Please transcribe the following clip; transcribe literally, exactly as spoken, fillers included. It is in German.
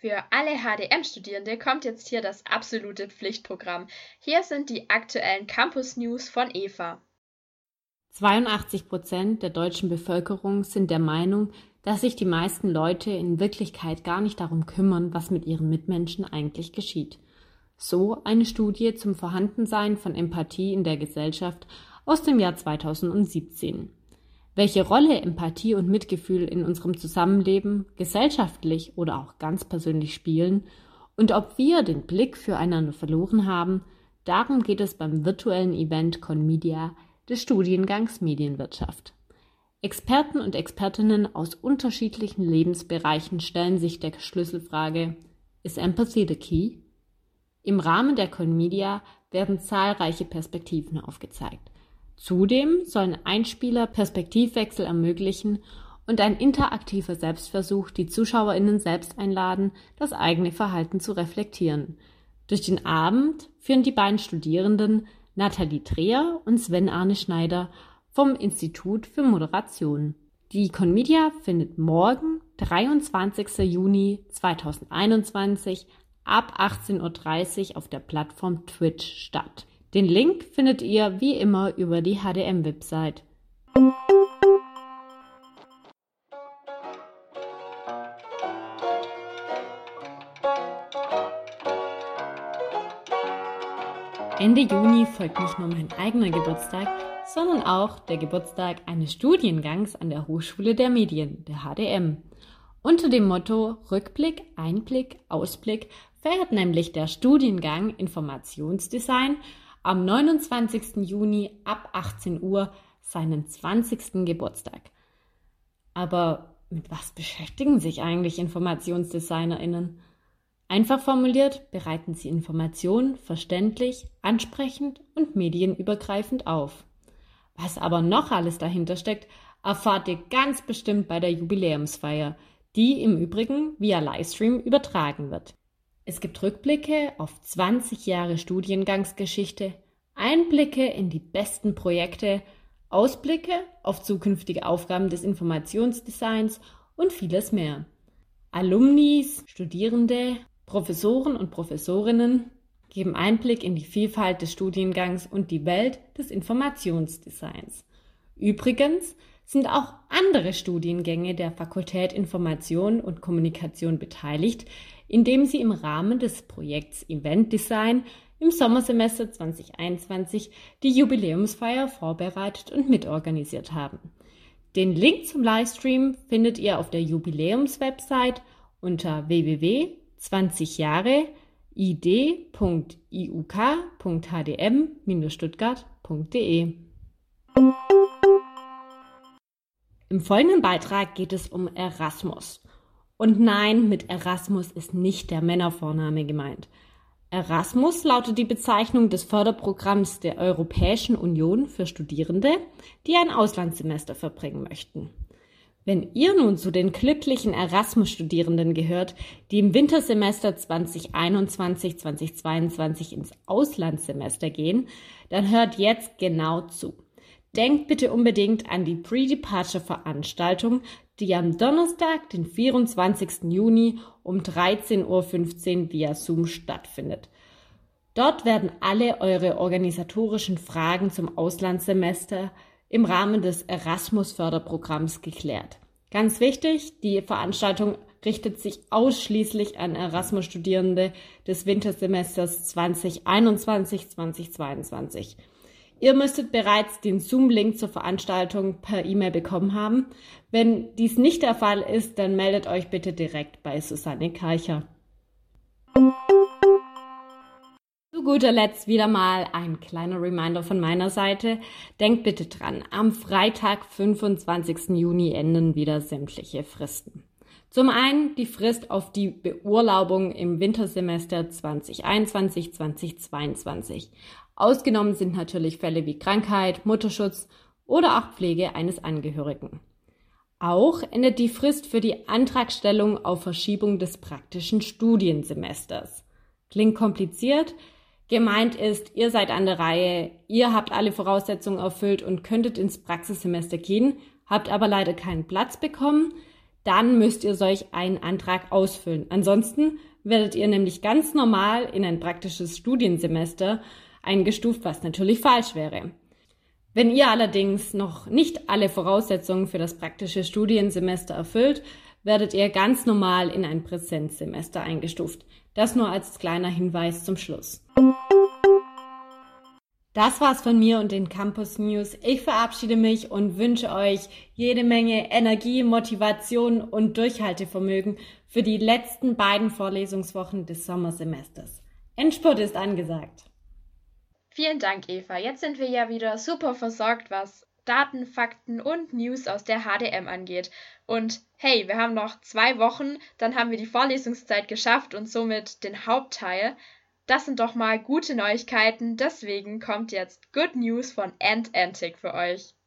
Für alle H D M-Studierende kommt jetzt hier das absolute Pflichtprogramm. Hier sind die aktuellen Campus-News von Eva. zweiundachtzig Prozent der deutschen Bevölkerung sind der Meinung, dass sich die meisten Leute in Wirklichkeit gar nicht darum kümmern, was mit ihren Mitmenschen eigentlich geschieht. So eine Studie zum Vorhandensein von Empathie in der Gesellschaft aus dem Jahr zweitausendsiebzehn. Welche Rolle Empathie und Mitgefühl in unserem Zusammenleben gesellschaftlich oder auch ganz persönlich spielen und ob wir den Blick füreinander verloren haben, darum geht es beim virtuellen Event Conmedia des Studiengangs Medienwirtschaft. Experten und Expertinnen aus unterschiedlichen Lebensbereichen stellen sich der Schlüsselfrage: Is Empathy the key? Im Rahmen der Conmedia werden zahlreiche Perspektiven aufgezeigt. Zudem sollen Einspieler Perspektivwechsel ermöglichen und ein interaktiver Selbstversuch die ZuschauerInnen selbst einladen, das eigene Verhalten zu reflektieren. Durch den Abend führen die beiden Studierenden Nathalie Dreher und Sven-Arne Schneider vom Institut für Moderation. Die Conmedia findet morgen, dreiundzwanzigsten Juni zweitausendeinundzwanzig, ab achtzehn Uhr dreißig auf der Plattform Twitch statt. Den Link findet ihr wie immer über die H D M-Website. Ende Juni folgt nicht nur mein eigener Geburtstag, sondern auch der Geburtstag eines Studiengangs an der Hochschule der Medien, der H D M. Unter dem Motto Rückblick, Einblick, Ausblick feiert nämlich der Studiengang Informationsdesign am neunundzwanzigsten Juni ab achtzehn Uhr seinen zwanzigsten Geburtstag. Aber mit was beschäftigen sich eigentlich InformationsdesignerInnen? Einfach formuliert, bereiten sie Informationen verständlich, ansprechend und medienübergreifend auf. Was aber noch alles dahinter steckt, erfahrt ihr ganz bestimmt bei der Jubiläumsfeier, die im Übrigen via Livestream übertragen wird. Es gibt Rückblicke auf zwanzig Jahre Studiengangsgeschichte, Einblicke in die besten Projekte, Ausblicke auf zukünftige Aufgaben des Informationsdesigns und vieles mehr. Alumnis, Studierende, Professoren und Professorinnen geben Einblick in die Vielfalt des Studiengangs und die Welt des Informationsdesigns. Übrigens sind auch andere Studiengänge der Fakultät Information und Kommunikation beteiligt, indem sie im Rahmen des Projekts Event Design im Sommersemester zweitausendeinundzwanzig die Jubiläumsfeier vorbereitet und mitorganisiert haben. Den Link zum Livestream findet ihr auf der Jubiläumswebsite unter w w w punkt zwanzig jahre i d punkt i u k punkt h d m bindestrich stuttgart punkt d e. Im folgenden Beitrag geht es um Erasmus. Und nein, mit Erasmus ist nicht der Männervorname gemeint. Erasmus lautet die Bezeichnung des Förderprogramms der Europäischen Union für Studierende, die ein Auslandssemester verbringen möchten. Wenn ihr nun zu den glücklichen Erasmus-Studierenden gehört, die im Wintersemester zweitausendeinundzwanzig zweitausendzweiundzwanzig ins Auslandssemester gehen, dann hört jetzt genau zu. Denkt bitte unbedingt an die Pre-Departure-Veranstaltung, die am Donnerstag, den vierundzwanzigsten Juni um dreizehn Uhr fünfzehn via Zoom stattfindet. Dort werden alle eure organisatorischen Fragen zum Auslandssemester im Rahmen des Erasmus-Förderprogramms geklärt. Ganz wichtig, die Veranstaltung richtet sich ausschließlich an Erasmus-Studierende des Wintersemesters zweitausendeinundzwanzig zweitausendzweiundzwanzig. Ihr müsstet bereits den Zoom-Link zur Veranstaltung per E-Mail bekommen haben. Wenn dies nicht der Fall ist, dann meldet euch bitte direkt bei Susanne Karcher. Zu guter Letzt wieder mal ein kleiner Reminder von meiner Seite. Denkt bitte dran, am Freitag, fünfundzwanzigsten Juni enden wieder sämtliche Fristen. Zum einen die Frist auf die Beurlaubung im Wintersemester zweitausendeinundzwanzig zweitausendzweiundzwanzig. Ausgenommen sind natürlich Fälle wie Krankheit, Mutterschutz oder auch Pflege eines Angehörigen. Auch endet die Frist für die Antragstellung auf Verschiebung des praktischen Studiensemesters. Klingt kompliziert? Gemeint ist, ihr seid an der Reihe, ihr habt alle Voraussetzungen erfüllt und könntet ins Praxissemester gehen, habt aber leider keinen Platz bekommen. dann müsst ihr solch einen Antrag ausfüllen. Ansonsten werdet ihr nämlich ganz normal in ein praktisches Studiensemester eingestuft, was natürlich falsch wäre. Wenn ihr allerdings noch nicht alle Voraussetzungen für das praktische Studiensemester erfüllt, werdet ihr ganz normal in ein Präsenzsemester eingestuft. Das nur als kleiner Hinweis zum Schluss. Das war's von mir und den Campus News. Ich verabschiede mich und wünsche euch jede Menge Energie, Motivation und Durchhaltevermögen für die letzten beiden Vorlesungswochen des Sommersemesters. Endspurt ist angesagt. Vielen Dank, Eva. Jetzt sind wir ja wieder super versorgt, was Daten, Fakten und News aus der H D M angeht. Und hey, wir haben noch zwei Wochen, dann haben wir die Vorlesungszeit geschafft und somit den Hauptteil. Das sind doch mal gute Neuigkeiten, deswegen kommt jetzt Good News von Ant Antic für euch.